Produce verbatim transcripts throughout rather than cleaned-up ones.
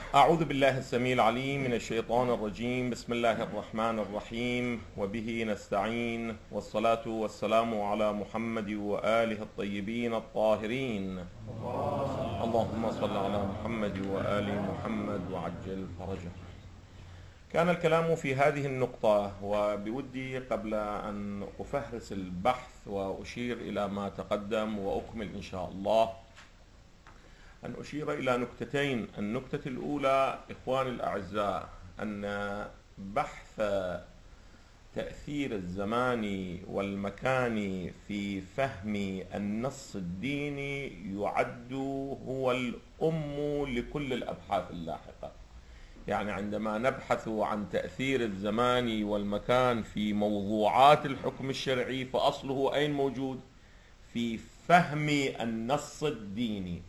أعوذ بالله السميع العليم من الشيطان الرجيم. بسم الله الرحمن الرحيم، وبه نستعين، والصلاة والسلام على محمد وآله الطيبين الطاهرين. اللهم صل على محمد وآل محمد وعجل فرجه. كان الكلام في هذه النقطة، وبودي قبل أن أفهرس البحث وأشير إلى ما تقدم وأكمل إن شاء الله أن أشير إلى نكتتين. النكتة الأولى إخواني الأعزاء، أن بحث تأثير الزمان والمكان في فهم النص الديني يعد هو الأم لكل الأبحاث اللاحقة. يعني عندما نبحث عن تأثير الزمان والمكان في موضوعات الحكم الشرعي فأصله أين موجود؟ في فهم النص الديني.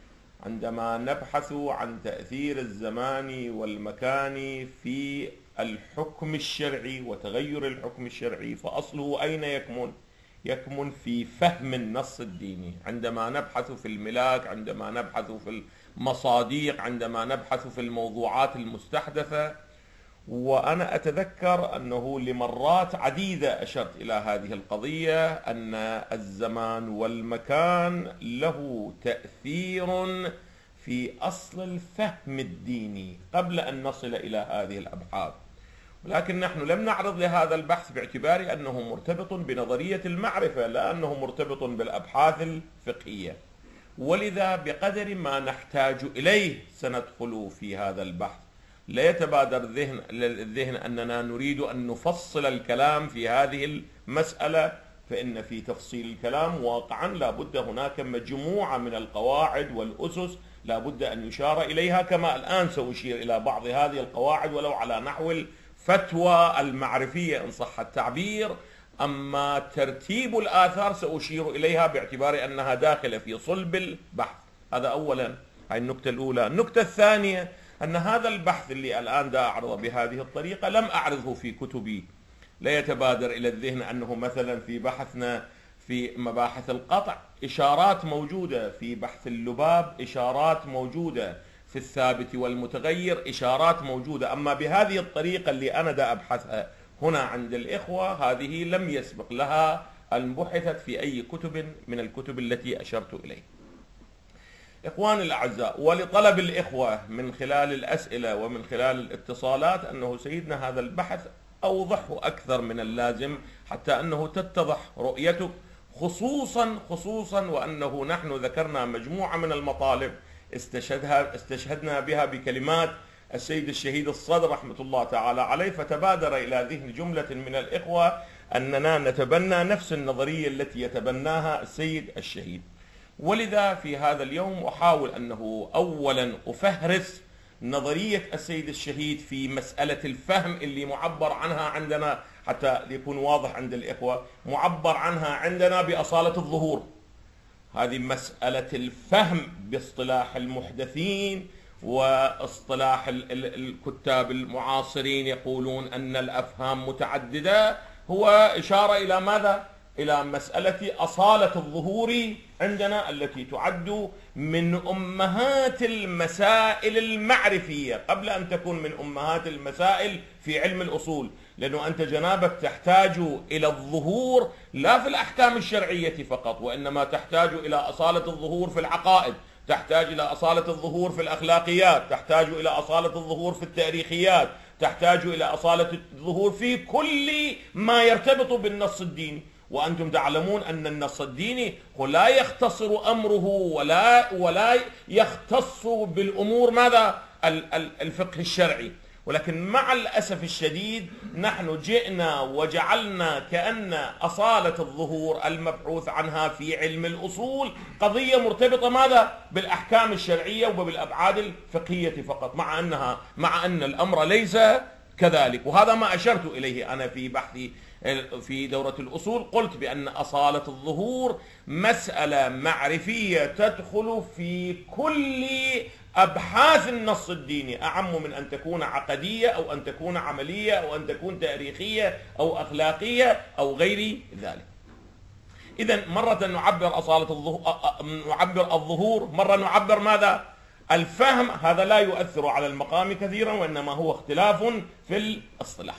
عندما نبحث عن تأثير الزمان والمكان في الحكم الشرعي وتغير الحكم الشرعي فأصله أين يكمن؟ يكمن في فهم النص الديني. عندما نبحث في الملاك، عندما نبحث في المصاديق، عندما نبحث في الموضوعات المستحدثة. وأنا أتذكر أنه لمرات عديدة أشرت إلى هذه القضية، أن الزمان والمكان له تأثير في أصل الفهم الديني قبل أن نصل إلى هذه الأبحاث. ولكن نحن لم نعرض لهذا البحث باعتبار أنه مرتبط بنظرية المعرفة، لا أنه مرتبط بالأبحاث الفقهية. ولذا بقدر ما نحتاج إليه سندخل في هذا البحث. لا يتبادر الذهن للذهن أننا نريد أن نفصل الكلام في هذه المسألة، فإن في تفصيل الكلام واقعا لا بد هناك مجموعة من القواعد والأسس لا بد أن يشار إليها، كما الآن سأشير إلى بعض هذه القواعد ولو على نحو الفتوى المعرفية إن صح التعبير. أما ترتيب الآثار سأشير إليها باعتبار أنها داخلة في صلب البحث. هذا أولا، هاي النكتة الأولى. النكتة الثانية أن هذا البحث اللي الآن دا أعرضه بهذه الطريقة لم أعرضه في كتبي. لا يتبادر إلى الذهن أنه مثلا في بحثنا في مباحث القطع إشارات موجودة، في بحث اللباب إشارات موجودة، في الثابت والمتغير إشارات موجودة. أما بهذه الطريقة اللي أنا دا أبحثها هنا عند الإخوة، هذه لم يسبق لها أن بحثت في أي كتب من الكتب التي أشرت إليه. إخواني الأعزاء، ولطلب الإخوة من خلال الأسئلة ومن خلال الاتصالات أنه سيدنا هذا البحث أوضحه أكثر من اللازم حتى أنه تتضح رؤيته، خصوصا خصوصا وأنه نحن ذكرنا مجموعة من المطالب استشهدها استشهدنا بها بكلمات السيد الشهيد الصدر رحمة الله تعالى عليه، فتبادر إلى ذهن جملة من الإخوة أننا نتبنى نفس النظرية التي يتبناها السيد الشهيد. ولذا في هذا اليوم أحاول أنه أولا أفهرس نظرية السيد الشهيد في مسألة الفهم اللي معبر عنها عندنا، حتى يكون واضح عند الإخوة، معبر عنها عندنا بأصالة الظهور. هذه مسألة الفهم باصطلاح المحدثين واصطلاح الكتاب المعاصرين يقولون أن الأفهام متعددة، هو إشارة إلى ماذا؟ إلى مسألة أصالة الظهور عندنا التي تعد من أمهات المسائل المعرفية قبل أن تكون من أمهات المسائل في علم الأصول. لأنه أنت جنابك تحتاج إلى الظهور لا في الأحكام الشرعية فقط، وإنما تحتاج إلى أصالة الظهور في العقائد، تحتاج إلى أصالة الظهور في الأخلاقيات، تحتاج إلى أصالة الظهور في التاريخيات، تحتاج إلى أصالة الظهور في كل ما يرتبط بالنص الديني. وأنتم تعلمون أن النص الديني لا يختصر أمره ولا ولا يختص بالأمور ماذا؟ الفقه الشرعي. ولكن مع الأسف الشديد نحن جئنا وجعلنا كأن أصالة الظهور المبحوث عنها في علم الأصول قضية مرتبطة ماذا؟ بالأحكام الشرعية وبالأبعاد الفقهية فقط، مع أنها مع أن الأمر ليس كذلك. وهذا ما أشرت إليه أنا في بحثي في دورة الأصول. قلت بأن أصالة الظهور مسألة معرفية تدخل في كل أبحاث النص الديني، أعم من أن تكون عقدية أو أن تكون عملية أو أن تكون تاريخية أو أخلاقية أو غير ذلك. إذن مرة نعبر أصالة الظهور، نعبر الظهور، مرة نعبر ماذا؟ الفهم هذا لا يؤثر على المقام كثيرا، وإنما هو اختلاف في الاصطلاح.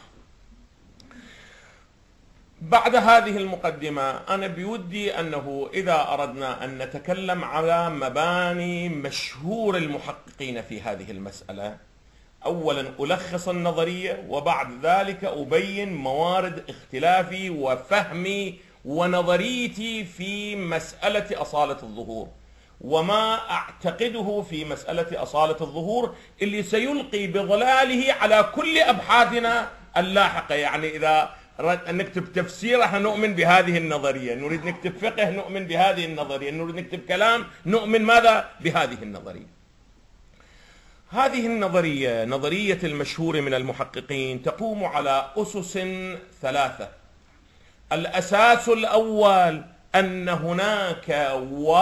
بعد هذه المقدمة أنا بودي أنه إذا أردنا أن نتكلم على مباني مشهور المحققين في هذه المسألة، أولا ألخص النظرية، وبعد ذلك أبين موارد اختلافي وفهمي ونظريتي في مسألة أصالة الظهور، وما أعتقده في مسألة أصالة الظهور اللي سيلقي بظلاله على كل أبحاثنا اللاحقة. يعني إذا نكتب تفسير احنا نؤمن بهذه النظرية، نريد نكتب فقه نؤمن بهذه النظرية، نريد نكتب كلام نؤمن ماذا؟ بهذه النظرية. هذه النظرية، نظرية المشهور من المحققين، تقوم على أسس ثلاثة. الأساس الأول أن هناك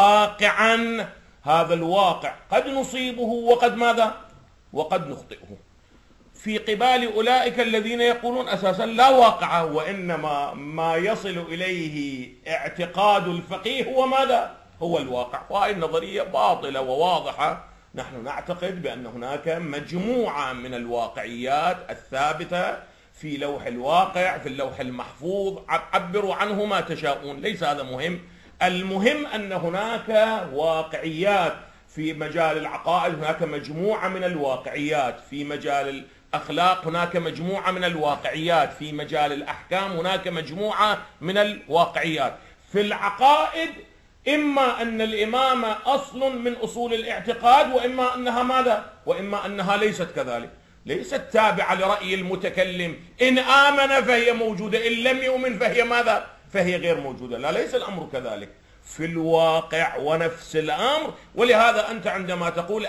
واقعا، هذا الواقع قد نصيبه وقد ماذا؟ وقد نخطئه. في قبال أولئك الذين يقولون أساسا لا واقع، وإنما ما يصل إليه اعتقاد الفقيه هو ماذا؟ هو الواقع. وهذه النظرية باطلة وواضحة. نحن نعتقد بأن هناك مجموعة من الواقعيات الثابتة في لوح الواقع، في اللوح المحفوظ، عبروا عنه ما تشاءون، ليس هذا مهم. المهم أن هناك واقعيات في مجال العقائد، هناك مجموعة من الواقعيات في مجال الأخلاق، هناك مجموعة من الواقعيات في مجال الأحكام، هناك مجموعة من الواقعيات في العقائد. إما أن الإمامة أصل من أصول الاعتقاد، وإما أنها ماذا؟ وإما أنها ليست كذلك، ليست تابعة لرأي المتكلم. إن آمن فهي موجودة، إن لم يؤمن فهي ماذا؟ فهي غير موجودة. لا، ليس الأمر كذلك في الواقع، ونفس الأمر. ولهذا أنت عندما تقول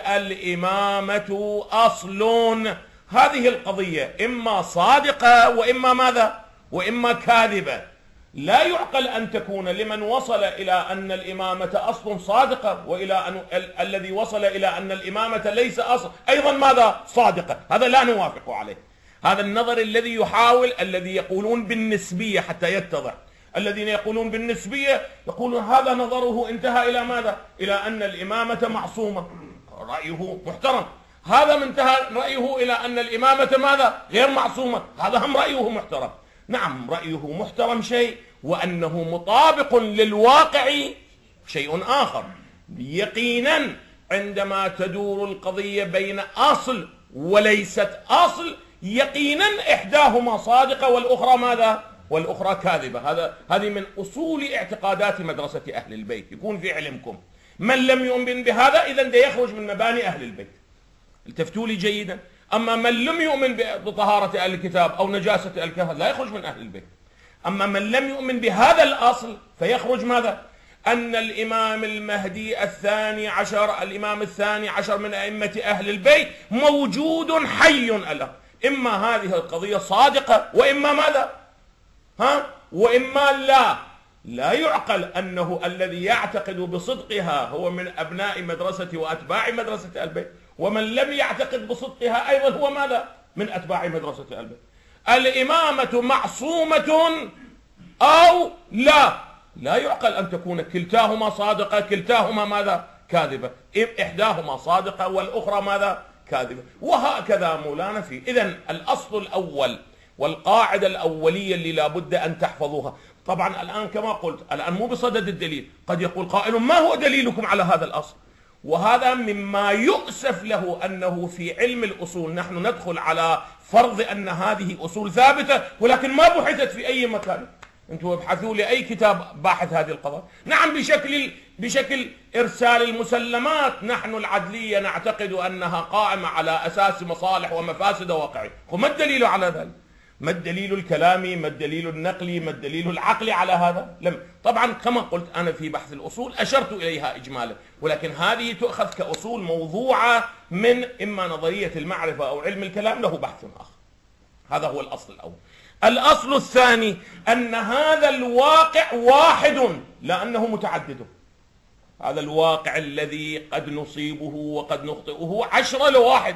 الإمامة أصل، هذه القضية إما صادقة وإما ماذا؟ وإما كاذبة. لا يعقل أن تكون لمن وصل إلى أن الإمامة أصل صادقة، وإلى أن ال الذي وصل إلى أن الإمامة ليس أصل أيضا ماذا؟ صادقة. هذا لا نوافق عليه. هذا النظر الذي يحاول، الذي يقولون بالنسبية حتى يتضح، الذين يقولون بالنسبية يقولون هذا نظره انتهى إلى ماذا؟ إلى أن الإمامة معصومة، رأيه محترم. هذا منتهى رأيه إلى أن الإمامة ماذا؟ غير معصومة، هذا هم رأيه محترم. نعم، رأيه محترم شيء، وأنه مطابق للواقع شيء آخر. يقينا عندما تدور القضية بين أصل وليست أصل، يقينا إحداهما صادقة والأخرى ماذا؟ والأخرى كاذبة. هذا هذه من أصول اعتقادات مدرسة أهل البيت، يكون في علمكم. من لم يؤمن بهذا إذا ده يخرج من مباني أهل البيت. التفتوا لي جيدا. أما من لم يؤمن بطهارة أهل الكتاب أو نجاسة الكهف لا يخرج من أهل البيت. أما من لم يؤمن بهذا الأصل فيخرج ماذا؟ أن الإمام المهدي الثاني عشر، الإمام الثاني عشر من أئمة أهل البيت موجود حي الآن. إما هذه القضية صادقة وإما ماذا؟ ها؟ وإما لا. لا يعقل أنه الذي يعتقد بصدقها هو من أبناء مدرسة وأتباع مدرسة البيت، ومن لم يعتقد بصدقها أيضا هو ماذا؟ من أتباع مدرسة البيت. الإمامة معصومة أو لا. لا يعقل أن تكون كلتاهما صادقة، كلتاهما ماذا؟ كاذبة. إحداهما صادقة والأخرى ماذا؟ كاذبة. وهكذا مولانا في. إذن الأصل الأول والقاعدة الأولية اللي لابد أن تحفظوها. طبعا الآن كما قلت، الآن مو بصدد الدليل. قد يقول قائل ما هو دليلكم على هذا الأصل؟ وهذا مما يؤسف له، أنه في علم الأصول نحن ندخل على فرض أن هذه أصول ثابتة، ولكن ما بحثت في أي مكان. أنتم ابحثوا لي أي كتاب باحث هذه القضايا. نعم، بشكل بشكل إرسال المسلمات. نحن العدلية نعتقد أنها قائمة على أساس مصالح ومفاسد واقعية. وما الدليل على ذلك؟ ما الدليل الكلامي؟ ما الدليل النقلي؟ ما الدليل العقلي على هذا؟ لم. طبعا كما قلت أنا في بحث الأصول أشرت إليها إجمالا، ولكن هذه تؤخذ كأصول موضوعة من إما نظرية المعرفة أو علم الكلام، له بحث آخر. هذا هو الأصل الأول. الأصل الثاني أن هذا الواقع واحد لا أنه متعدد. هذا الواقع الذي قد نصيبه وقد نخطئه عشرة لواحد.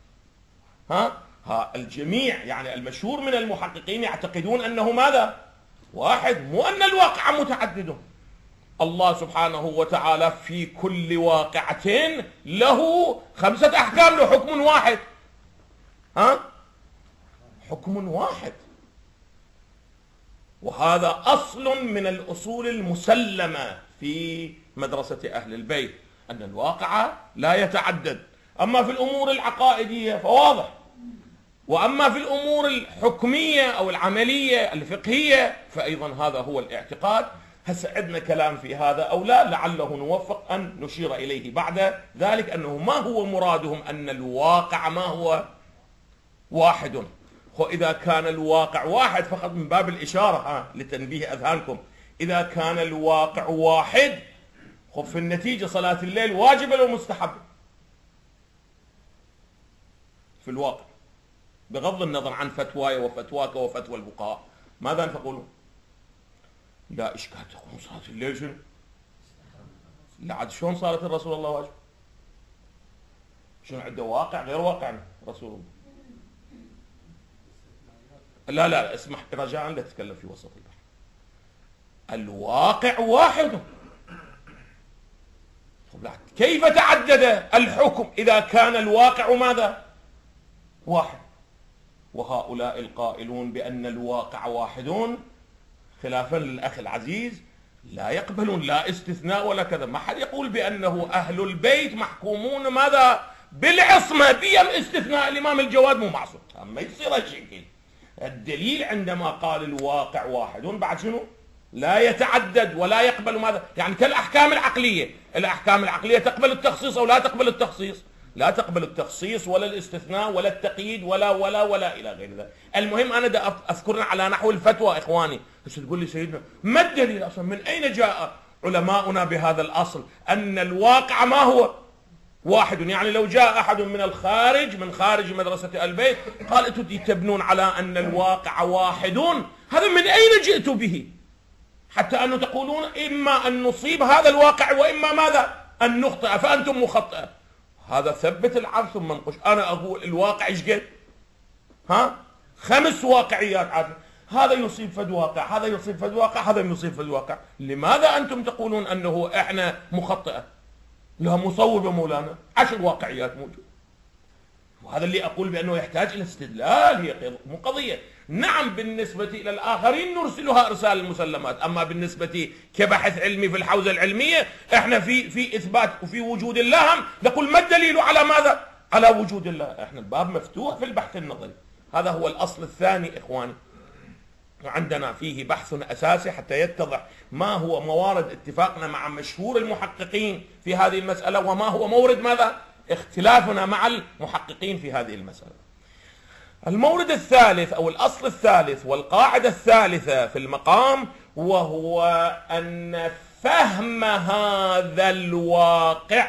ها؟ ها الجميع يعني المشهور من المحققين يعتقدون أنه ماذا؟ واحد، مو أن الواقع متعدد. الله سبحانه وتعالى في كل واقعة له خمسة أحكام، له حكم واحد. ها؟ حكم واحد. وهذا أصل من الأصول المسلمة في مدرسة أهل البيت، أن الواقع لا يتعدد. أما في الأمور العقائدية فواضح، وأما في الأمور الحكمية أو العملية الفقهية فأيضا هذا هو الاعتقاد. هسه عندنا كلام في هذا أو لا، لعله نوفق أن نشير إليه بعد ذلك، أنه ما هو مرادهم أن الواقع ما هو واحد. وإذا كان الواقع واحد فقط من باب الإشارة، ها لتنبيه أذهانكم، إذا كان الواقع واحد خب في النتيجة صلاة الليل واجبة أو مستحبة في الواقع، بغض النظر عن فتواي وفتواك وفتوى الفقهاء. ماذا تقولون؟ لا إشكال، تقولون صلاة الليل شنو؟ لا عاد شلون صارت الرسول الله واجب؟ شنو عنده واقع غير واقعنا رسول الله؟ لا لا اسمح رجاء لا تتكلم في وسط البحث. الواقع واحد. كيف تعدد الحكم إذا كان الواقع ماذا؟ واحد. وهؤلاء القائلون بأن الواقع واحد خلافا للأخ العزيز لا يقبلون لا استثناء ولا كذا. ما حد يقول بأنه أهل البيت محكومون ماذا؟ بالعصمة، بيم استثناء الإمام الجواد مو معصوم. ما يصير الشكل. الدليل عندما قال الواقع واحد بعد شنو؟ لا يتعدد ولا يقبل ماذا؟ يعني كالأحكام العقلية، الأحكام العقلية تقبل التخصيص أو لا تقبل التخصيص؟ لا تقبل التخصيص ولا الاستثناء ولا التقييد ولا ولا ولا إلى غير ذلك. المهم أنا دا أذكرنا على نحو الفتوى إخواني. بس تقول لي سيدنا ما الدليل أصلا؟ من أين جاء علماؤنا بهذا الأصل أن الواقع ما هو واحد؟ يعني لو جاء أحد من الخارج من خارج مدرسة البيت قال أنتم تبنون على أن الواقع واحد، هذا من أين جئت به؟ حتى أنه تقولون إما أن نصيب هذا الواقع وإما ماذا؟ أن نخطئ، فأنتم مخطئة. هذا ثبت العرض ثم انقش. أنا أقول الواقع إيش قد؟ ها؟ خمس واقعيات عادة. هذا يصيب فد واقع، هذا يصيب فد واقع، هذا يصيب فد واقع. لماذا أنتم تقولون أنه إحنا مخطئة؟ لا مصوبة مولانا، عشر واقعيات موجود. وهذا اللي أقول بأنه يحتاج إلى استدلال، هي مو قضية. نعم بالنسبة إلى الآخرين نرسلها إرسال المسلمات، أما بالنسبة كبحث علمي في الحوزة العلمية إحنا في في إثبات وفي وجود الله هم نقول ما الدليل على ماذا؟ على وجود الله. إحنا الباب مفتوح في البحث النظري. هذا هو الأصل الثاني إخواني، وعندنا فيه بحث أساسي حتى يتضح ما هو موارد اتفاقنا مع مشهور المحققين في هذه المسألة، وما هو مورد ماذا؟ اختلافنا مع المحققين في هذه المسألة. المورد الثالث أو الأصل الثالث والقاعدة الثالثة في المقام، وهو أن فهم هذا الواقع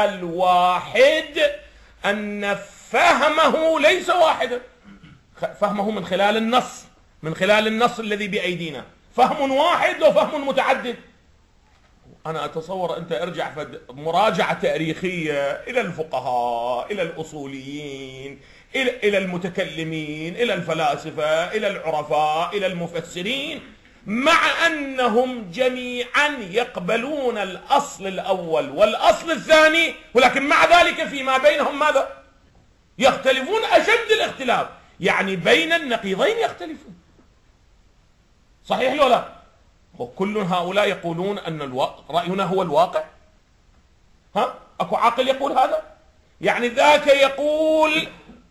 الواحد أن فهمه ليس واحدا، فهمه من خلال النص، من خلال النص الذي بأيدينا، فهم واحد وفهم متعدد. أنا أتصور أنت ارجع مراجعة تاريخية إلى الفقهاء، إلى الأصوليين، إلى إلى المتكلمين، إلى الفلاسفة، إلى العرفاء، إلى المفسرين، مع أنهم جميعا يقبلون الأصل الأول والأصل الثاني، ولكن مع ذلك فيما بينهم ماذا؟ يختلفون أشد الاختلاف. يعني بين النقيضين يختلفون. صحيح لو لا؟ وكل هؤلاء يقولون أن الواقع رأينا هو الواقع. ها؟ أكو عاقل يقول هذا؟ يعني ذاك يقول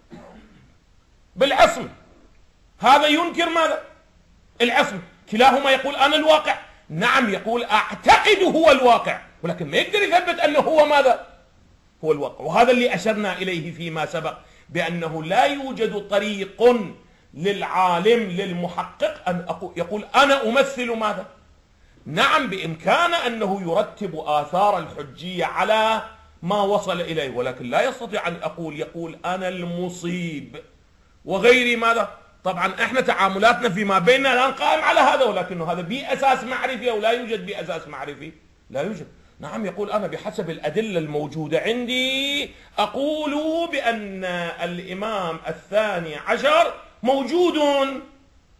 بالعصم، هذا ينكر ماذا؟ العصم. كلاهما يقول أنا الواقع. نعم يقول أعتقد هو الواقع، ولكن ما يقدر يثبت أنه هو ماذا؟ هو الواقع. وهذا اللي أشرنا إليه فيما سبق، بأنه لا يوجد طريق للعالم للمحقق أن يقول أنا أمثل ماذا؟ نعم بإمكانه أنه يرتب آثار الحجية على ما وصل إليه، ولكن لا يستطيع أن أقول يقول أنا المصيب وغيري ماذا؟ طبعا احنا تعاملاتنا فيما بيننا الآن قائم على هذا، ولكنه هذا بأساس معرفي أو لا يوجد بأساس معرفي؟ لا يوجد. نعم يقول أنا بحسب الأدلة الموجودة عندي أقول بأن الإمام الثاني عشر موجود.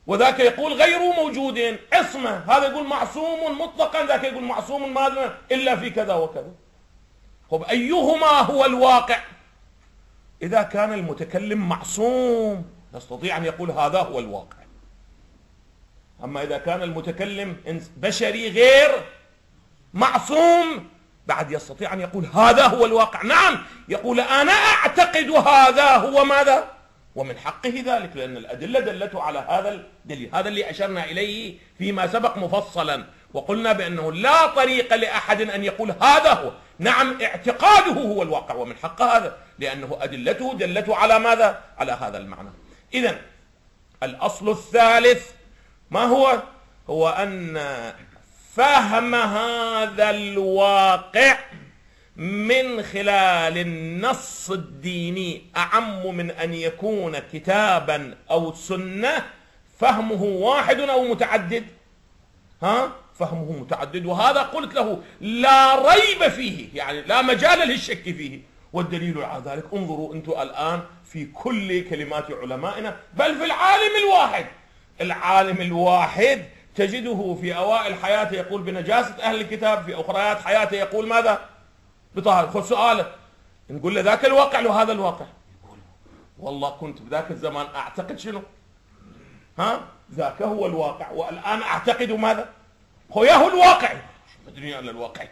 وذاك يقول غير موجود عصمة، هذا يقول معصوم مطلقا، ذاك يقول معصوم ماذا إلا في كذا وكذا. طب أيهما هو الواقع؟ إذا كان المتكلم معصوم يستطيع أن يقول هذا هو الواقع. أما إذا كان المتكلم بشري غير معصوم بعد يستطيع أن يقول هذا هو الواقع. نعم، يقول أنا أعتقد هذا هو ماذا، ومن حقه ذلك، لأن الأدلة دلته على هذا الدليل. هذا اللي أشرنا إليه فيما سبق مفصلا، وقلنا بأنه لا طريق لأحد أن يقول هذا هو. نعم، اعتقاده هو الواقع ومن حق هذا، لأنه أدلته دلته على ماذا، على هذا المعنى. إذن الأصل الثالث ما هو؟ هو أن فهم هذا الواقع من خلال النص الديني أعم من أن يكون كتابا أو سنة. فهمه واحد أو متعدد؟ ها؟ فهمه متعدد، وهذا قلت له لا ريب فيه، يعني لا مجال للشك فيه. والدليل على ذلك انظروا أنتم الآن في كل كلمات علمائنا، بل في العالم الواحد. العالم الواحد تجده في أوائل حياته يقول بنجاسة أهل الكتاب، في أخريات حياته يقول ماذا؟ بطهارة. خذ سؤاله، نقول له ذاك الواقع لو هذا الواقع، يقول والله كنت بذاك الزمان أعتقد شنو؟ ها؟ ذاك هو الواقع، والآن أعتقد ماذا؟ هو ياهو الواقع، شو مدري على الواقع.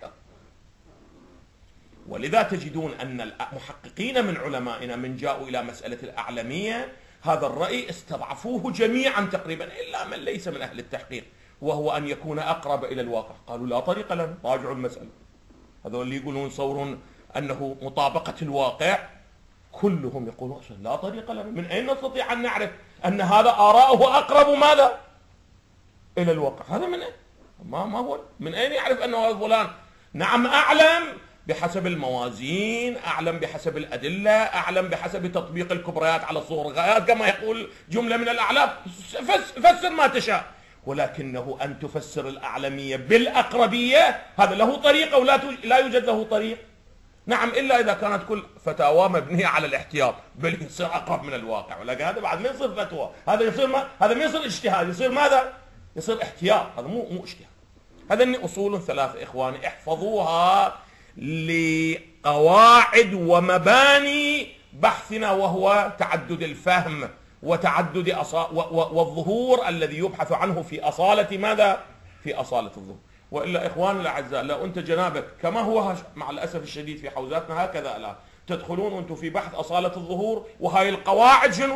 ولذا تجدون أن المحققين من علمائنا من جاءوا إلى مسألة الأعلمية هذا الرأي استضعفوه جميعا تقريبا إلا من ليس من أهل التحقيق، وهو أن يكون أقرب إلى الواقع. قالوا لا طريق لنا، راجعوا المسألة. هذول اللي يقولون صور أنه مطابقة الواقع كلهم يقولون لا طريق لنا. من أين نستطيع أن نعرف أن هذا آراؤه أقرب ماذا إلى الواقع؟ هذا من أين؟ ما ما هو من أين يعرف أنه فلان؟ نعم، أعلم بحسب الموازين، أعلم بحسب الأدلة، أعلم بحسب تطبيق الكبريات على الصغر الغايات كما يقول جملة من الأعلام. فسر ما تشاء، ولكنه أن تفسر الأعلمية بالأقربية هذا له طريق أو لا يوجد له طريق؟ نعم، إلا إذا كانت كل فتاوى مبنية على الاحتياط، بل يصير أقرب من الواقع. ولكن هذا بعد ما يصير فتوى، هذا يصير ما هذا ما يصير اجتهاد، يصير ماذا؟ يصير احتياط. هذا مو مو اجتهاد. هذا أصول ثلاث إخواني احفظوها لقواعد ومباني بحثنا، وهو تعدد الفهم وتعدد أصا... و... و... والظهور الذي يبحث عنه في أصالة ماذا؟ في أصالة الظهور. وإلا إخواني الأعزاء، لو أنت جنابك كما هو مع الأسف الشديد في حوزاتنا هكذا الآن تدخلون أنتم في بحث أصالة الظهور، وهاي القواعد شنو؟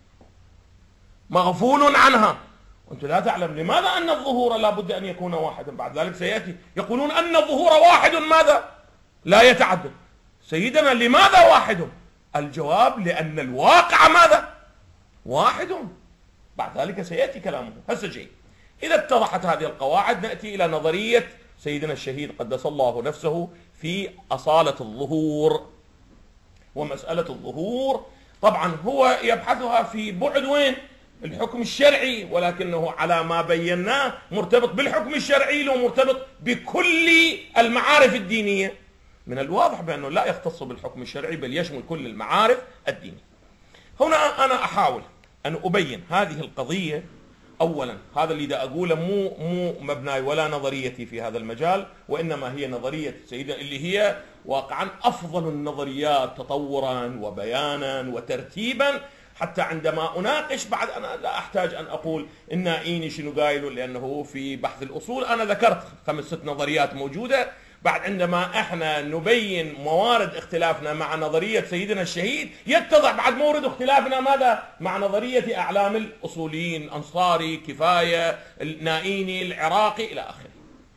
مغفول عنها. وأنت لا تعلم لماذا أن الظهور لا بد أن يكون واحدا. بعد ذلك سيأتي يقولون أن الظهور واحد ماذا؟ لا يتعدد. سيدنا لماذا واحد؟ الجواب لأن الواقع ماذا؟ واحد. بعد ذلك سيأتي كلامه. هسه جيد، إذا اتضحت هذه القواعد نأتي إلى نظرية سيدنا الشهيد قدس الله نفسه في أصالة الظهور. ومسألة الظهور طبعا هو يبحثها في بعد وين؟ الحكم الشرعي، ولكنه على ما بيناه مرتبط بالحكم الشرعي له مرتبط بكل المعارف الدينية. من الواضح بأنه لا يختص بالحكم الشرعي بل يشمل كل المعارف الدينية. هنا أنا أحاول أن أبين هذه القضية. أولا هذا اللي دا أقوله مو مو مبناي ولا نظريتي في هذا المجال، وإنما هي نظرية سيدنا اللي هي واقعا أفضل النظريات تطورا وبيانا وترتيبا، حتى عندما أناقش بعد أنا لا أحتاج أن أقول إن إيني شنو قايله، لأنه في بحث الأصول أنا ذكرت خمس ست نظريات موجودة. بعد عندما احنا نبين موارد اختلافنا مع نظرية سيدنا الشهيد يتضح بعد مورد اختلافنا ماذا؟ مع نظرية أعلام الأصوليين، أنصاري، كفاية، النائيني، العراقي إلى آخره.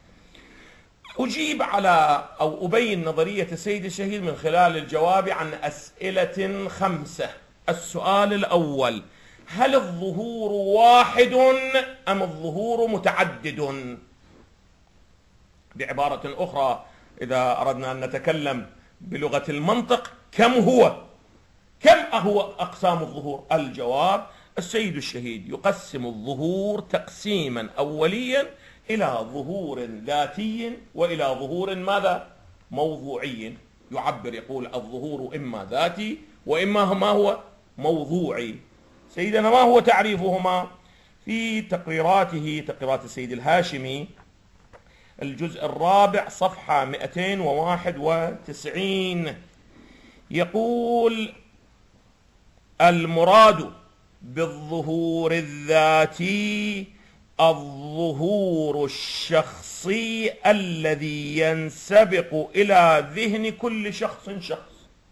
أجيب على أو أبين نظرية السيد الشهيد من خلال الجواب عن أسئلة خمسة. السؤال الأول: هل الظهور واحد أم الظهور متعدد؟ بعبارة أخرى إذا أردنا أن نتكلم بلغة المنطق، كم هو؟ كم هو أقسام الظهور؟ الجواب: السيد الشهيد يقسم الظهور تقسيما أوليا إلى ظهور ذاتي وإلى ظهور ماذا؟ موضوعي. يعبر يقول الظهور إما ذاتي وإما ما هو موضوعي. سيدنا ما هو تعريفهما؟ في تقريراته، تقريرات السيد الهاشمي، الجزء الرابع صفحة مئتين وواحد وتسعين، يقول: المراد بالظهور الذاتي الظهور الشخصي الذي ينسبق إلى ذهن كل شخص شخص.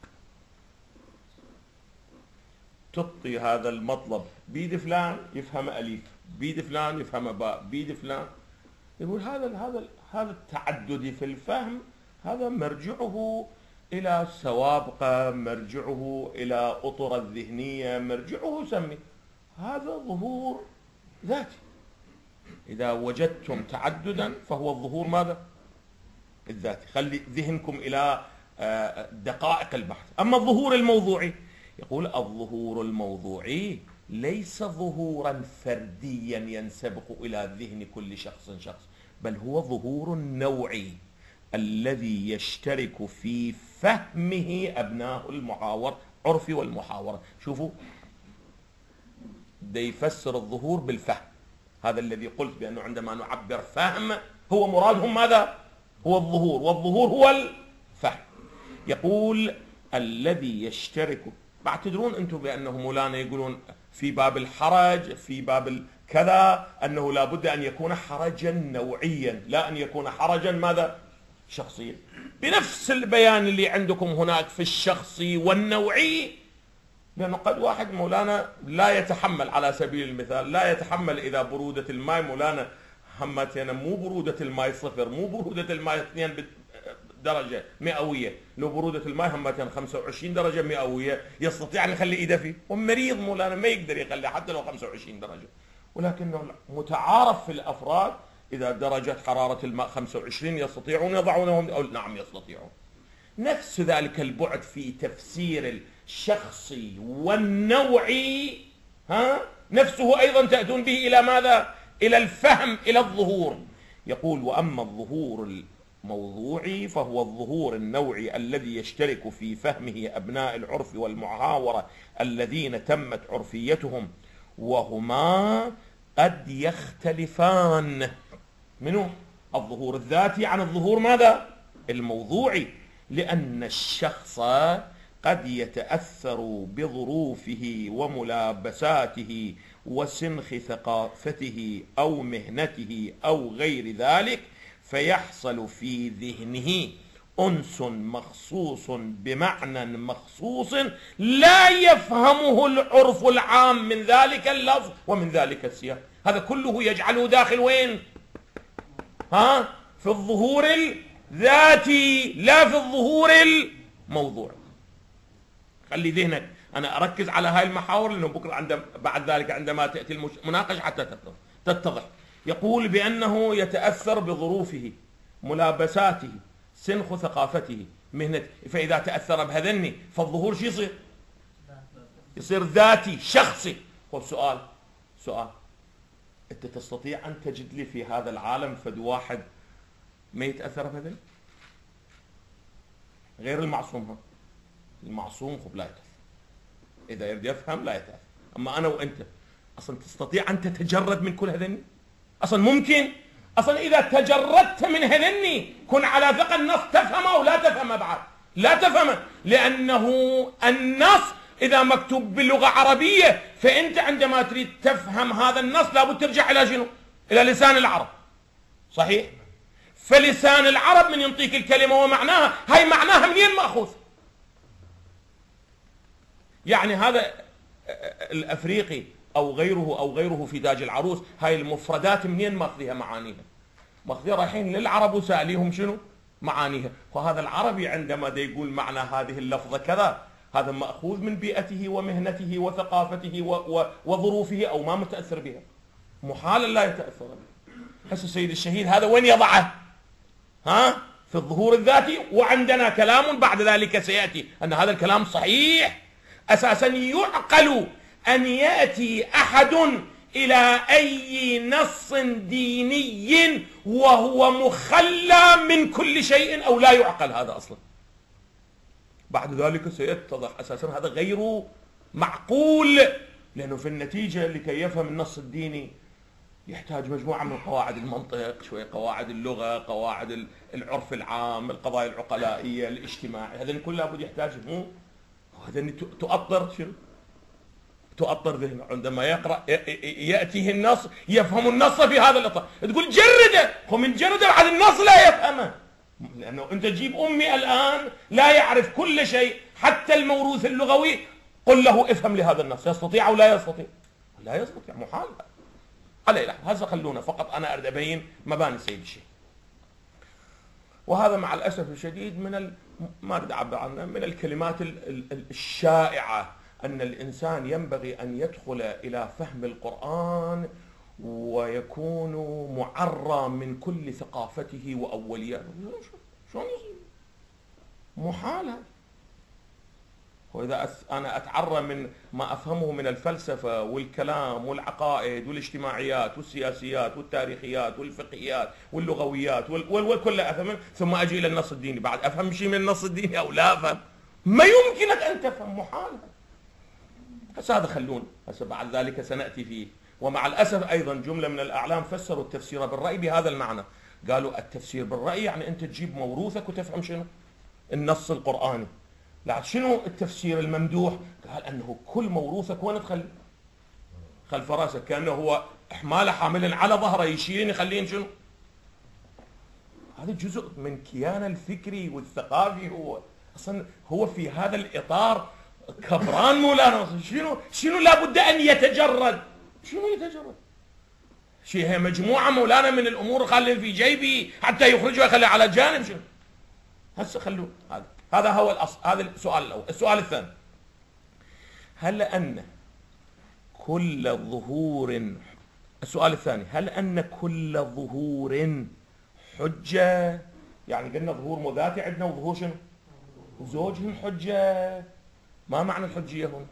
تعطي هذا المطلب بيد فلان يفهم أليف، بيد فلان يفهم باء، بيد فلان، يقول هذا هذا هذا التعدد في الفهم هذا مرجعه إلى سوابقه، مرجعه إلى أطر الذهنية، مرجعه سمي هذا ظهور ذاتي. إذا وجدتم تعددا فهو الظهور ماذا؟ الذاتي. خلي ذهنكم إلى دقائق البحث. أما الظهور الموضوعي، يقول الظهور الموضوعي ليس ظهورا فرديا ينسبق إلى ذهن كل شخص شخص، بل هو ظهور نوعي الذي يشترك في فهمه أبناء المحاور عرفي والمحاورة. شوفوا، ده يفسر الظهور بالفهم. هذا الذي قلت بأنه عندما نعبر فهم هو مرادهم ماذا؟ هو الظهور، والظهور هو الفهم. يقول الذي يشترك. بعد تدرون أنتم بأنه مولانا يقولون في باب الحرج، في باب كذا، أنه لا بد أن يكون حرجا نوعيا، لا أن يكون حرجا ماذا؟ شخصيا. بنفس البيان اللي عندكم هناك في الشخصي والنوعي، لأنه قد واحد مولانا لا يتحمل، على سبيل المثال لا يتحمل إذا برودة الماء مولانا همتين، مو برودة الماء صفر، مو برودة الماء اثنين درجة مئوية، لو برودة الماء همتين خمسة وعشرين درجة مئوية يستطيع أن يخلي إيده فيه، ومريض مولانا ما يقدر يخلي حتى لو خمسة وعشرين درجة. ولكنه متعارف في الأفراد إذا درجة حرارة الماء خمسة وعشرين يستطيعون يضعونهم، أو نعم يستطيعون. نفس ذلك البعد في تفسير الشخصي والنوعي، ها نفسه أيضا تأتون به إلى ماذا؟ إلى الفهم، إلى الظهور. يقول: وأما الظهور الموضوعي فهو الظهور النوعي الذي يشترك في فهمه أبناء العرف والمحاورة الذين تمت عرفيتهم، وهما قد يختلفان. منه الظهور الذاتي عن الظهور ماذا؟ الموضوعي، لأن الشخص قد يتأثر بظروفه وملابساته وسنخ ثقافته أو مهنته أو غير ذلك، فيحصل في ذهنه أنس مخصوص بمعنى مخصوص لا يفهمه العرف العام من ذلك اللفظ ومن ذلك السياق. هذا كله يجعله داخل وين؟ ها؟ في الظهور الذاتي، لا في الظهور الموضوعي. خلي ذهنك، أنا أركز على هاي المحاور لأنه بكرة عندما بعد ذلك عندما تأتي المناقشة حتى تتضح. يقول بأنه يتأثر بظروفه، ملابساته، سنخ ثقافته، مهنته. فإذا تأثر بهذني فالظهور شو يصير؟ يصير ذاتي شخصي. والسؤال سؤال أنت تستطيع أن تجد لي في هذا العالم فد واحد ما يتأثر بهذني غير المعصوم؟ ها؟ المعصوم خب لا يتأثر، إذا يريد يفهم لا يتأثر. أما أنا وأنت أصلا تستطيع أن تتجرد من كل هذني؟ أصلا ممكن؟ أصلا إذا تجردت من هذني كن على ثقة النص تفهمه أو لا تفهمه بعد، لا تفهمه، لأنه النص إذا مكتوب باللغة العربية فأنت عندما تريد تفهم هذا النص لابد ترجع إلى شنو؟ إلى لسان العرب، صحيح؟ فلسان العرب من ينطيك الكلمة ومعناها، هاي معناها منين مأخوذ؟ يعني هذا الأفريقي أو غيره أو غيره في تاج العروس، هاي المفردات منين ماخذيها معانيها؟ ماخذيها رايحين للعرب وسأليهم شنو معانيها. وهذا العربي عندما دا يقول معنى هذه اللفظة كذا، هذا مأخوذ من بيئته ومهنته وثقافته وظروفه، أو ما متأثر بها، محال لا يتأثر بها. هسه السيد الشهيد هذا وين يضعه؟ ها؟ في الظهور الذاتي. وعندنا كلام بعد ذلك سيأتي أن هذا الكلام صحيح. أساسا يعقل أن يأتي أحد إلى أي نص ديني وهو مخلى من كل شيء، أو لا يعقل هذا أصلا. بعد ذلك سيتضح أساسا هذا غير معقول، لأنه في النتيجة لكي يفهم النص الديني يحتاج مجموعة من قواعد المنطق، شوية قواعد اللغة، قواعد العرف العام، القضايا العقلائية، الاجتماعية، هذا كلها لابد يحتاج. مو هذا تؤطر شنو؟ تؤطر ذهنه عندما يقرأ يأتيه النص، يفهم النص في هذا الإطار. تقول جرده، هو من جرده بعد النص لا يفهمه، لأنه أنت تجيب أمي الآن لا يعرف كل شيء حتى الموروث اللغوي، قل له افهم لهذا النص، يستطيع أو لا يستطيع؟ لا يستطيع، محال. على لا هذا خلونا فقط أنا أريد أبين مباني سيد الشيخ. وهذا مع الأسف الشديد من ال... ما أريد أعبر عنه، من الكلمات الشائعة، أن الإنسان ينبغي أن يدخل إلى فهم القرآن ويكون معرى من كل ثقافته وأولياته. شلون يصير؟ محال. وإذا أنا أتعرى من ما أفهمه من الفلسفة والكلام والعقائد والاجتماعيات والسياسيات والتاريخيات والفقهيات واللغويات والكل أفهم، ثم أجي إلى النص الديني، بعد أفهم شيء من النص الديني أو لا أفهم؟ ما يمكنك أن تفهم، محال. بس هذا خلون، هسه بعد ذلك سنأتي فيه. ومع الأسف أيضا جملة من الأعلام فسروا التفسير بالرأي بهذا المعنى، قالوا التفسير بالرأي يعني أنت تجيب موروثك وتفهم شنو؟ النص القرآني. لا، شنو التفسير الممدوح؟ قال أنه كل موروثك وين تخلي؟ خلف راسك، كأنه هو حماله حاملا على ظهره يشيلين يخلين شنو؟ هذا جزء من كيان الفكري والثقافي، هو أصلا هو في هذا الإطار كبران مولانا. شنو شنو لابد أن يتجرد؟ شنو يتجرد؟ شيء هي مجموعة مولانا من الأمور خلين في جيبي حتى يخرجها يخليها على جانب. شنو هسه خلوه هذا هذا هو الأصل. هذا السؤال الأول. السؤال الثاني، هل أن كل ظهور السؤال الثاني هل أن كل ظهور حجة؟ يعني قلنا ظهور مذاتي عندنا وظهور شنو؟ زوجهم حجة. ما معنى الحجية هنا؟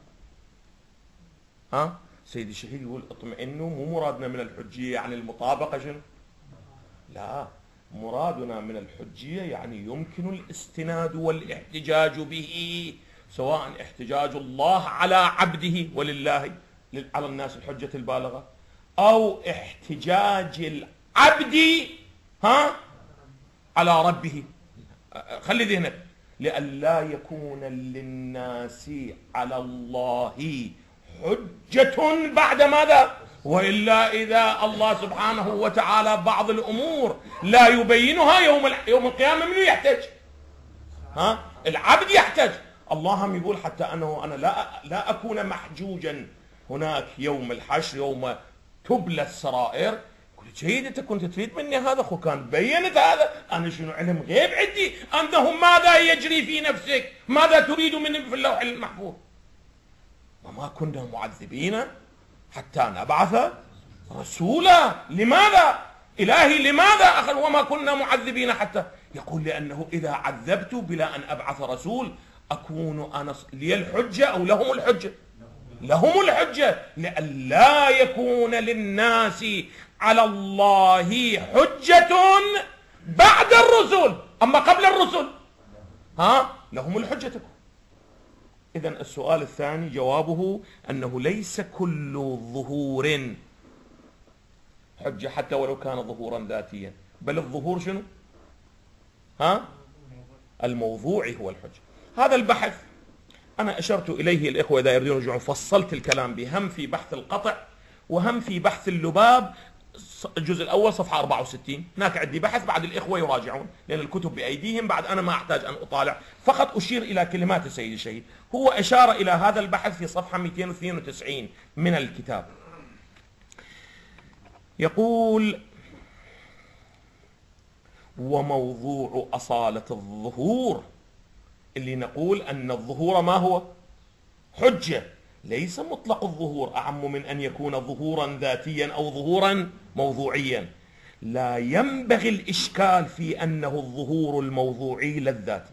ها؟ سيدي الشهيد يقول اطمئنوا، مو مرادنا من الحجية يعني المطابقة شنو؟ لا، مرادنا من الحجية يعني يمكن الاستناد والاحتجاج به، سواء احتجاج الله على عبده ولله على الناس الحجة البالغة، أو احتجاج العبد ها على ربه. خلي ذهنك، لئلا يكون للناس على الله حجة بعد ماذا؟ وإلا إذا الله سبحانه وتعالى بعض الأمور لا يبينها يوم يوم القيامة، من يحتج؟ ها؟ العبد يحتج. الله هم يقول حتى أنه أنا لا لا أكون محجوجا هناك يوم الحشر، يوم تبلى السرائر. قلت جيد، أنت كنت تريد مني هذا، أخو كان بينت هذا، أنا شنو علم غيب عندي؟ أنه ماذا يجري في نفسك؟ ماذا تريد مني في اللوح المحفوظ؟ وما كنا معذبين حتى نبعث رسولا. لماذا؟ إلهي لماذا أخذ وما كنا معذبين حتى؟ يقول لأنه إذا عذبت بلا أن أبعث رسول أكون أنا لي الحجة أو لهم الحجة؟ لهم الحجة، لئلا يكون للناس على الله حجة بعد الرسل، أما قبل الرسل ها لهم الحجة. إذن السؤال الثاني جوابه أنه ليس كل ظهور حجة حتى ولو كان ظهورا ذاتيا، بل الظهور شنو؟ ها؟ الموضوعي هو الحجة. هذا البحث أنا أشرت إليه الإخوة إذا يريدون يرجعون، فصلت الكلام به هم في بحث القطع وهم في بحث اللباب، الجزء الأول صفحة أربعة وستين. هناك عندي بحث بعد الإخوة يراجعون لأن الكتب بأيديهم، بعد أنا ما أحتاج أن أطالع، فقط أشير إلى كلمات السيد الشهيد. هو أشار إلى هذا البحث في صفحة مئتين واثنين وتسعين من الكتاب. يقول: وموضوع أصالة الظهور، اللي نقول أن الظهور ما هو؟ حجة. ليس مطلق الظهور أعم من أن يكون ظهورا ذاتيا أو ظهورا موضوعيا. لا ينبغي الإشكال في أنه الظهور الموضوعي للذات،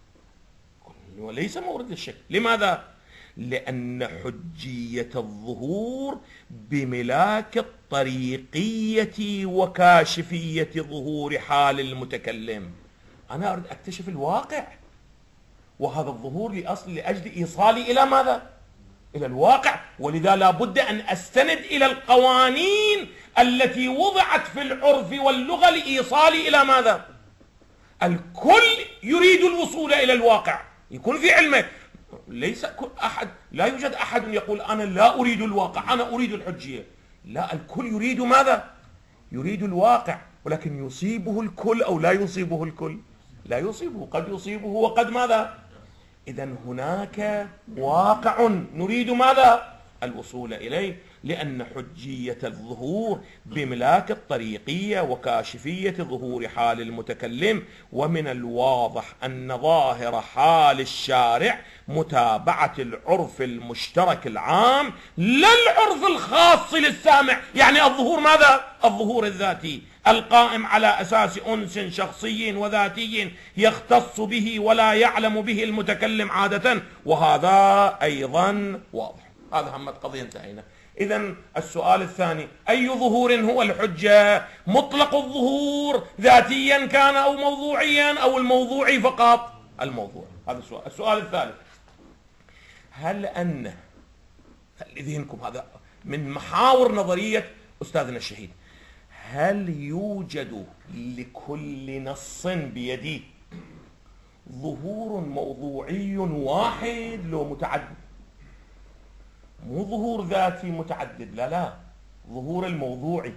وليس مورد الشك. لماذا؟ لأن حجية الظهور بملاك الطريقية وكاشفية ظهور حال المتكلم. أنا أريد أكتشف الواقع، وهذا الظهور لأصل لأجل إيصالي إلى ماذا؟ إلى الواقع، ولذا لا بد أن أستند إلى القوانين التي وضعت في العرف واللغة لإيصالي إلى ماذا؟ الكل يريد الوصول إلى الواقع، يكون في علمه. ليس أحد، لا يوجد أحد يقول أنا لا أريد الواقع، أنا أريد الحجية. لا، الكل يريد ماذا؟ يريد الواقع، ولكن يصيبه الكل أو لا يصيبه الكل؟ لا يصيبه، قد يصيبه وقد ماذا؟ إذن هناك واقع نريد ماذا؟ الوصول إليه، لأن حجية الظهور بملاك الطريقية وكاشفية ظهور حال المتكلم، ومن الواضح أن ظاهر حال الشارع متابعة العرف المشترك العام لا العرف الخاص للسامع. يعني الظهور ماذا؟ الظهور الذاتي القائم على أساس أنس شخصي وذاتي يختص به ولا يعلم به المتكلم عادة، وهذا أيضا واضح. هذا همت قضية انتهينا. إذن السؤال الثاني: أي ظهور هو الحجة؟ مطلق الظهور ذاتيا كان أو موضوعيا، أو الموضوعي فقط؟ الموضوع. هذا السؤال. السؤال الثالث: هل أن، خلي ذهنكم هذا من محاور نظرية أستاذنا الشهيد، هل يوجد لكل نص بيدي ظهور موضوعي واحد لو متعدد؟ مو ظهور ذاتي متعدد، لا لا، ظهور الموضوعي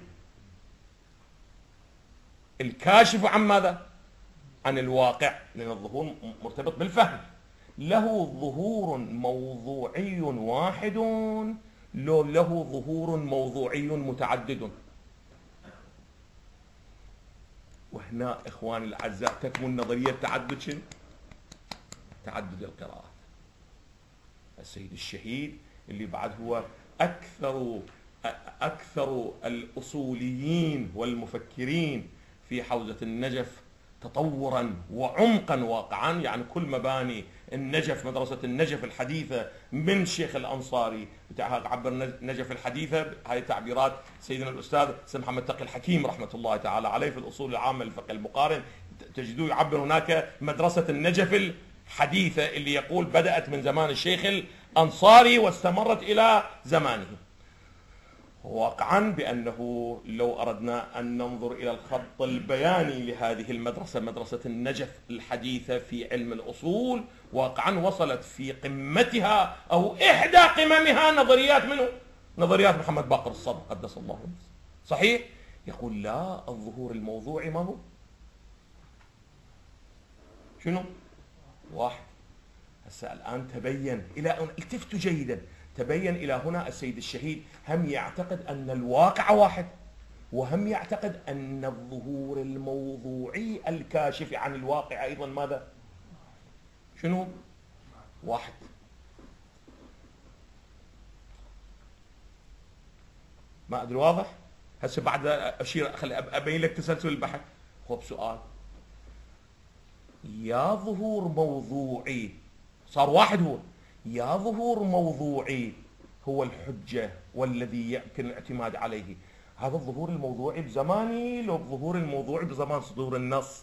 الكاشف عن ماذا؟ عن الواقع، لأن الظهور مرتبط بالفهم. له ظهور موضوعي واحد لو له ظهور موضوعي متعدد. وهنا إخواني الأعزاء تكمن نظرية تعدد شنو؟ تعدد القراءات. السيد الشهيد اللي بعد هو أكثر أكثر الأصوليين والمفكرين في حوزة النجف تطورا وعمقا واقعا، يعني كل مباني النجف، مدرسة النجف الحديثة من شيخ الأنصاري بتاع عبر نجف الحديثة، هاي تعبيرات سيدنا الأستاذ سيد محمد تقي الحكيم رحمة الله تعالى عليه في الأصول العامة للفقه المقارن، تجدوه يعبر هناك مدرسة النجف الحديثة اللي يقول بدأت من زمان الشيخ الأنصاري واستمرت إلى زمانه. واقعا بأنه لو أردنا أن ننظر إلى الخط البياني لهذه المدرسة، مدرسة النجف الحديثة في علم الأصول، واقعا وصلت في قمتها أو إحدى قممها نظريات منه؟ نظريات محمد باقر الصدر قدس الله نفسه. صحيح؟ يقول لا، الظهور الموضوعي ما هو؟ شنو؟ واحد. هسه الآن تبين إلى أن التفتوا جيدا، تبين إلى هنا السيد الشهيد هم يعتقد أن الواقع واحد، وهم يعتقد أن الظهور الموضوعي الكاشف عن الواقع أيضا ماذا؟ شنو؟ واحد. ما أدري واضح؟ هسه بعد أشير خلي أبين لك تسلسل البحث. هو بسؤال: يا ظهور موضوعي صار واحد، هو يا ظهور موضوعي هو الحجة والذي يمكن الاعتماد عليه، هذا الظهور الموضوعي بزماني لو الظهور الموضوعي بزمان صدور النص؟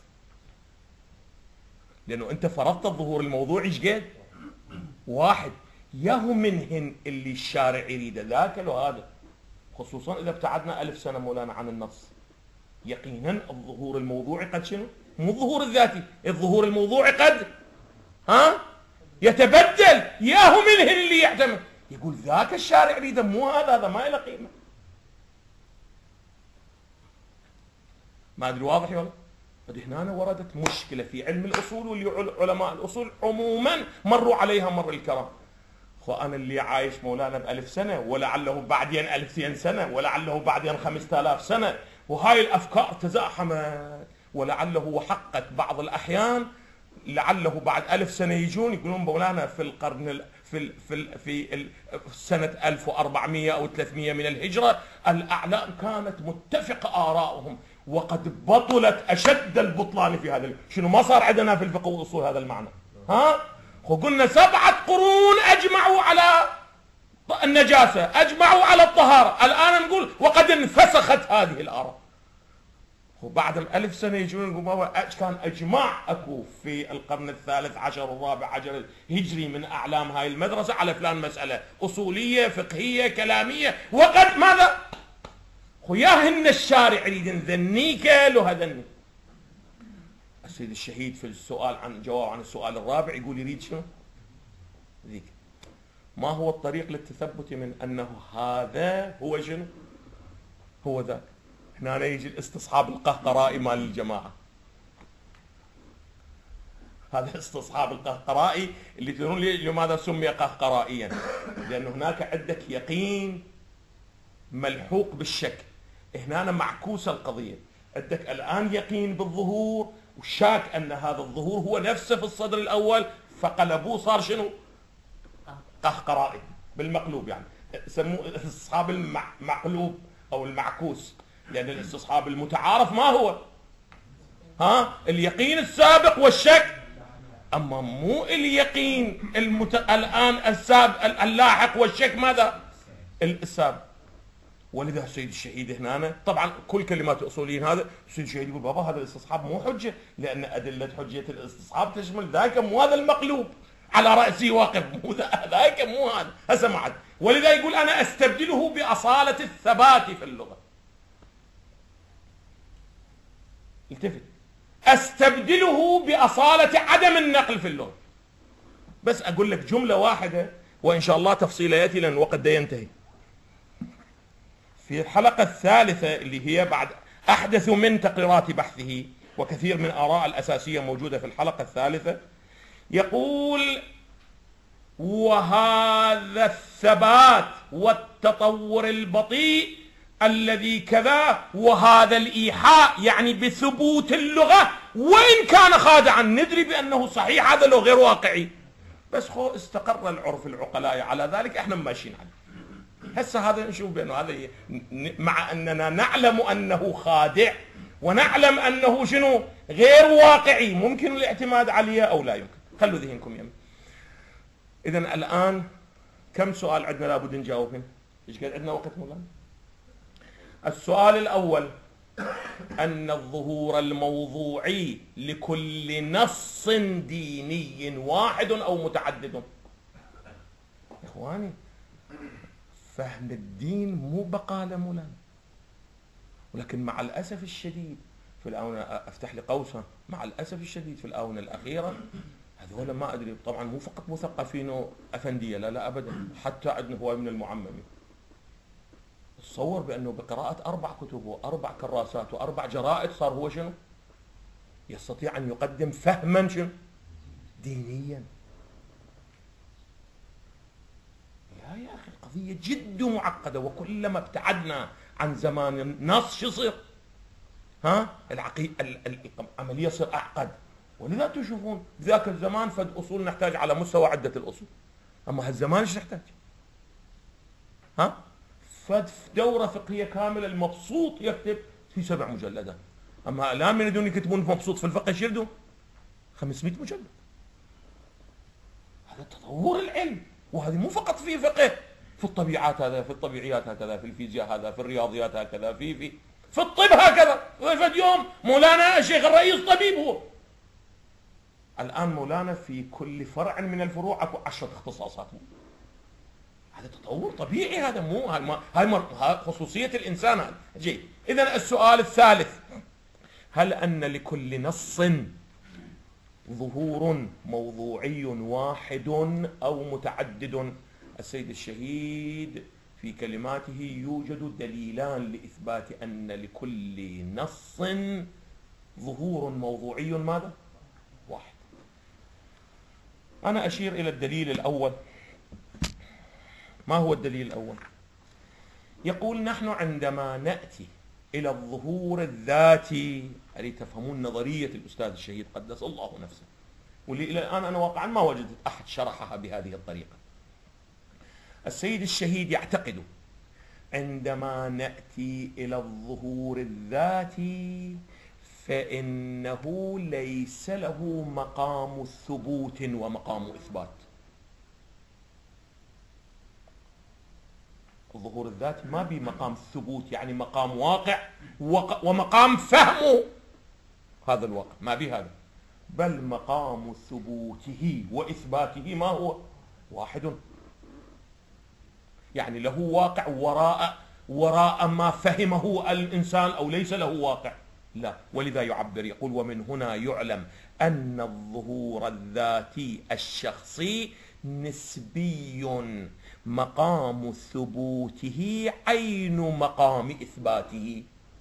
لأنه أنت فرضت الظهور الموضوعي ايش قد؟ واحد. ياهو منهن اللي الشارع يريده، ذاك لو هذا، خصوصا إذا ابتعدنا ألف سنة مولانا عن النص. يقينا الظهور الموضوعي قد شنو؟ مو الظهور الذاتي، الظهور الموضوعي قد ها يتبدل. ياهو منهن اللي يعتمد، يقول ذاك الشارع يريده مو هذا، هذا ما له قيمة. ما أدري واضح ولا؟ هنا وردت مشكلة في علم الأصول، واللي علماء الأصول عموما مروا عليها مر الكرام. وأنا اللي عايش مولانا بألف سنة، ولعله بعدين ألفين سنة، ولعله بعدين خمسة آلاف سنة، وهاي الأفكار تزاحمت، ولعله وحقت بعض الأحيان لعله بعد ألف سنة يجون يقولون مولانا في القرن في ال في ال في ال سنة ألف وأربعمئة أو ثلاثمئة من الهجرة الأعلام كانت متفقة آراؤهم، وقد بطلت أشد البطلان في هذا. شنو ما صار عندنا في الفقه والأصول هذا المعنى؟ ها؟ قلنا سبعة قرون أجمعوا على النجاسة، أجمعوا على الطهارة، الآن نقول وقد انفسخت هذه الآراء. وبعد ألف سنة يجون يقولون بابا كان إجماع أكو في القرن الثالث عشر والرابع عشر الهجري من أعلام هاي المدرسة على فلان مسألة أصولية فقهية كلامية، وقد ماذا؟ خياهن الشارع يريد ذنيك لو هذني. السيد الشهيد في السؤال عن جواب عن السؤال الرابع يقول يريد شنو؟ ذيك ما هو الطريق للتثبت من أنه هذا هو شنو؟ هو ذاك. هنا يجي الاستصحاب القهقرائي مال الجماعة. هذا استصحاب القهقرائي اللي تقولون لي لماذا سمي قهقرائيا؟ لأن هناك عندك يقين ملحوق بالشك. هنا معكوسة القضية، عندك الآن يقين بالظهور وشاك أن هذا الظهور هو نفسه في الصدر الأول، فقلبوه صار شنو؟ قهقرائي بالمقلوب، يعني سموه استصحاب المقلوب أو المعكوس، لأن الاستصحاب المتعارف ما هو؟ ها؟ اليقين السابق والشك، أما مو اليقين المت... الآن السابق اللاحق والشك ماذا؟ السابق. ولذا السيد الشهيد هنا طبعا كل كلمات الاصوليين هذا السيد الشهيد يقول بابا هذا الاستصحاب مو حجه، لان ادله حجيه الاستصحاب تشمل ذاك مو هذا المقلوب على راسي واقف، مو ذاك مو هذا هسه ما عاد. ولذا يقول انا استبدله باصاله الثبات في اللغه. التفت، استبدله باصاله عدم النقل في اللغه. بس اقول لك جمله واحده وان شاء الله تفصيلياتي لان الوقت ده ينتهي. في الحلقة الثالثة اللي هي بعد أحدث من تقريرات بحثه وكثير من آراء الأساسية موجودة في الحلقة الثالثة، يقول وهذا الثبات والتطور البطيء الذي كذا وهذا الإيحاء يعني بثبوت اللغة وإن كان خادعا ندري بأنه صحيح هذا لو غير واقعي، بس خو استقر العرف العقلاء على ذلك احنا ماشيين عليه. هسه هذا نشوف بأنه هذا مع أننا نعلم أنه خادع ونعلم أنه شنو غير واقعي ممكن الاعتماد عليه أو لا يمكن. خلوا ذهنكم يمين. إذن الآن كم سؤال عندنا لابد نجاوبهم؟ إيش قد عندنا وقت مولانا؟ السؤال الأول أن الظهور الموضوعي لكل نص ديني واحد أو متعدد. إخواني فهم الدين مو بقالة مولانا، ولكن مع الأسف الشديد في الآونة أفتح لي قوسا مع الأسف الشديد في الآونة الأخيرة هذول ما أدري طبعا مو فقط مثقفين وأفندية، لا لا أبدا، حتى عندنا هواي من المعممين. تصور بأنه بقراءة أربع كتب وأربع كراسات وأربع جرائد صار هو شنو؟ يستطيع أن يقدم فهما شنو؟ دينيا. يا يا أخي القضية جد معقدة، وكلما ابتعدنا عن زمان النص شو يصير؟ ها؟ العقي... العملية تصير أعقد. ولذا تشوفون ذاك الزمان فد أصول نحتاج على مستوى عدة الأصول، أما هالزمان ايش نحتاج؟ ها؟ فد دورة فقهية كاملة المبسوط يكتب في سبع مجلدات، أما الآن من يريدون يكتبون مبسوط في الفقه ايش يردون؟ خمسمائة مجلد. هذا تطور العلم، وهذه مو فقط في فقه، في الطبيعات هذا، في الطبيعيات هكذا، في الفيزياء هذا، في الرياضيات هكذا، في في في الطب هكذا. فد يوم مولانا الشيخ الرئيس طبيب هو. الآن مولانا في كل فرع من الفروع اكو عشرة اختصاصات. هذا تطور طبيعي، هذا مو هاي هاي خصوصية الإنسان هذا. جيد. إذا السؤال الثالث، هل أن لكل نص ظهور موضوعي واحد أو متعدد؟ السيد الشهيد في كلماته يوجد دليلان لإثبات أن لكل نص ظهور موضوعي ماذا؟ واحد. أنا أشير إلى الدليل الأول. ما هو الدليل الأول؟ يقول نحن عندما نأتي إلى الظهور الذاتي، أريد تفهمون نظرية الأستاذ الشهيد قدس الله نفسه، واللي إلى الآن أنا واقعا ما وجدت أحد شرحها بهذه الطريقة. السيد الشهيد يعتقد عندما نأتي إلى الظهور الذاتي فإنه ليس له مقام ثبوت ومقام إثبات. الظهور الذاتي ما بي مقام الثبوت، يعني مقام واقع ومقام فهمه هذا الواقع، ما بي هذا، بل مقام ثبوته وإثباته ما هو واحد، يعني له واقع وراء وراء ما فهمه الإنسان، أو ليس له واقع، لا. ولذا يعبر يقول: ومن هنا يعلم أن الظهور الذاتي الشخصي نسبي، مقام ثبوته عين مقام إثباته.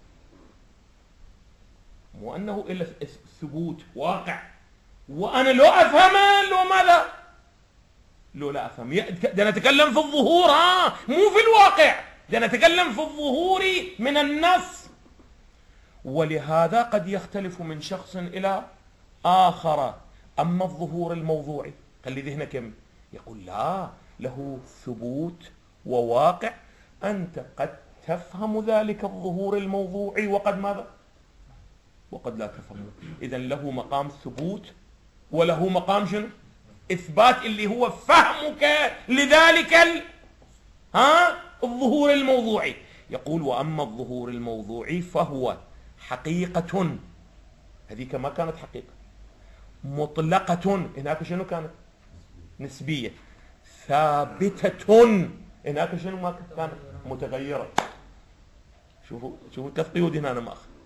مو أنه إلا ثبوت واقع وأنا لو أفهمه لو ماذا لو لا أفهم، ده نتكلم في الظهور، ها مو في الواقع، ده نتكلم في الظهور من النص. ولهذا قد يختلف من شخص إلى آخر. أما الظهور الموضوعي خلي ذهنك يم يقول لا، له ثبوت وواقع، أنت قد تفهم ذلك الظهور الموضوعي وقد ماذا وقد لا تفهمه. إذن له مقام ثبوت وله مقام شنو؟ إثبات، اللي هو فهمك لذلك ال... ها الظهور الموضوعي. يقول: وأما الظهور الموضوعي فهو حقيقة، هذيك ما كانت حقيقة، مطلقة، هناك شنو كانت؟ نسبية. ثابتة، هناك شنو ما كانت؟ متغيرة. شوفوا شوفوا التفقيد هنا أنا ما أخذ.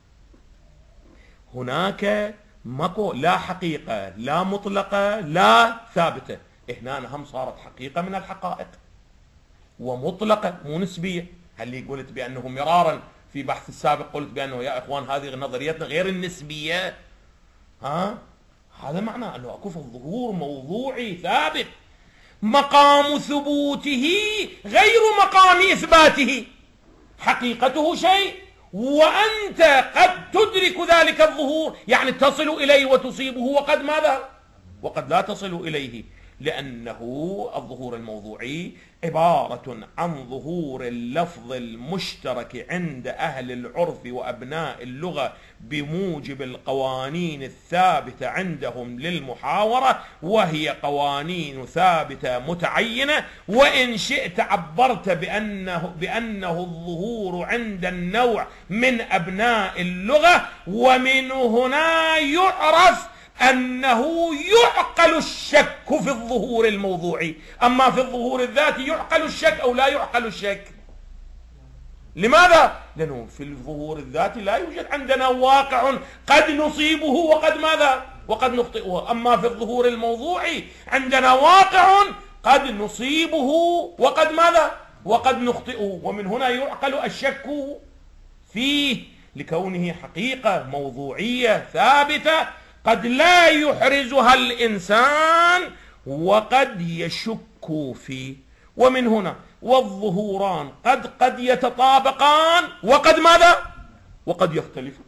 هناك ماكو لا حقيقة لا مطلقة لا ثابتة، هنا هم صارت حقيقة من الحقائق ومطلقة مو نسبية. هل قلت بأنه مرارا في بحث السابق قلت بأنه يا إخوان هذه نظريتنا غير النسبية، ها هذا معناه أنه أكو في الظهور موضوعي ثابت، مقام ثبوته غير مقام إثباته، حقيقته شيء وأنت قد تدرك ذلك الظهور، يعني تصل إليه وتصيبه، وقد ماذا وقد لا تصل إليه، لأنه الظهور الموضوعي عبارة عن ظهور اللفظ المشترك عند أهل العرف وأبناء اللغة بموجب القوانين الثابتة عندهم للمحاورة، وهي قوانين ثابتة متعينة. وإن شئت عبرت بأنه, بأنه الظهور عند النوع من أبناء اللغة، ومن هنا يعرف أنه يعقل الشك في الظهور الموضوعي. أما في الظهور الذاتي يعقل الشك أو لا يعقل الشك؟ لماذا؟ لأنه في الظهور الذاتي لا يوجد عندنا واقع قد نصيبه وقد ماذا وقد نخطئه. أما في الظهور الموضوعي عندنا واقع قد نصيبه وقد ماذا وقد نخطئه، ومن هنا يعقل الشك فيه لكونه حقيقة موضوعية ثابتة قد لا يحرزها الإنسان وقد يشك فيه. ومن هنا والظهوران قد قد يتطابقان وقد ماذا وقد يختلفان.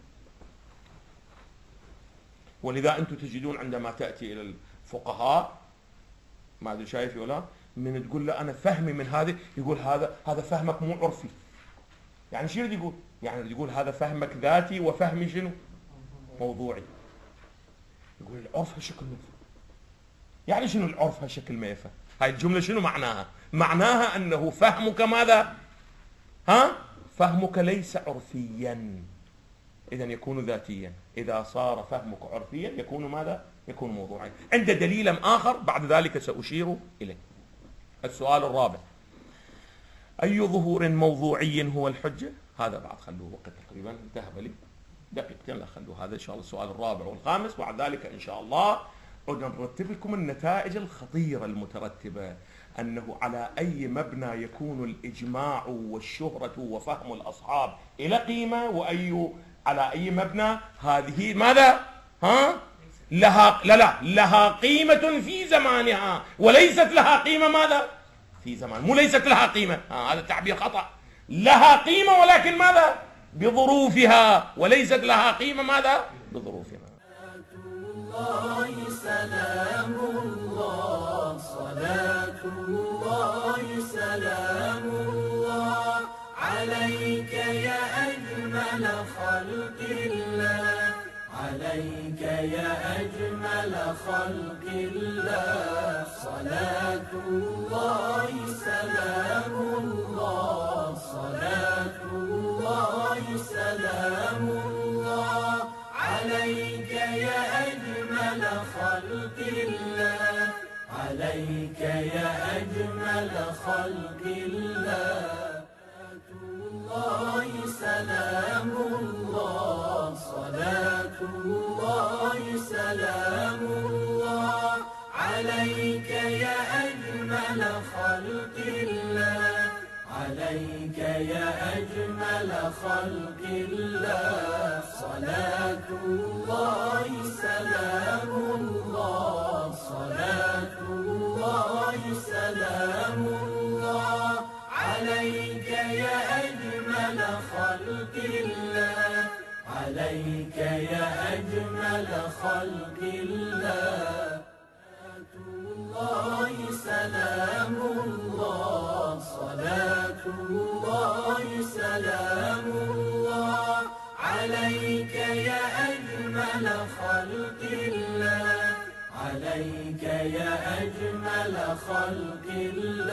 ولذا أنتم تجدون عندما تأتي إلى الفقهاء، ما أدري شايف ولا من تقول له أنا فهمي من هذه، يقول هذا هذا فهمك مو عرفي. يعني شو يريد يقول؟ يعني يقول هذا فهمك ذاتي وفهمي شنو موضوعي. يقول العرف هالشكل ما يفهم. يعني شنو العرف هالشكل ما يفهم؟ هاي الجملة شنو معناها؟ معناها أنه فهمك ماذا؟ ها؟ فهمك ليس عرفيا، إذا يكون ذاتيا. إذا صار فهمك عرفيا يكون ماذا؟ يكون موضوعيا. عند دليل آخر بعد ذلك سأشير إليه. السؤال الرابع: أي ظهور موضوعي هو الحجة؟ هذا بعد خلوه وقت تقريبا ذهب لي دقيقتين، لا خلوه هذا إن شاء الله السؤال الرابع والخامس، وبعد ذلك إن شاء الله عدنا نرتب لكم النتائج الخطيرة المترتبة، أنه على أي مبنى يكون الإجماع والشهرة وفهم الأصحاب إلى قيمة، وأي على أي مبنى هذه ماذا؟ ها؟ لها لا لا لها قيمة في زمانها وليست لها قيمة ماذا؟ في زمان، مو ليست لها قيمة، ها هذا التعبير خطأ. لها قيمة ولكن ماذا؟ بظروفها، وليست لها قيمة ماذا؟ بظروفها. الله سلام الله، صلاة الله سلام الله عليك يا أجمل خلق الله. عليك يا أجمل خلق الله. صلاة الله سلام الله، صلاة الله سلام الله، عليك يا أجمل خلق الله، عليك يا أجمل خلق الله. الله سلام الله، صلاة الله سلام الله، عليك يا أجمل خلق الله، عليك يا أجمل خلق الله. صلاة الله سلام الله، صلاة الله سلام الله، عليك يا أجمل خلق الله، عليك يا أجمل خلق الله. الله سلام الله، صلاة الله سلام الله، عليك يا أجمل خلق الله، عليك يا أجمل خلق الله.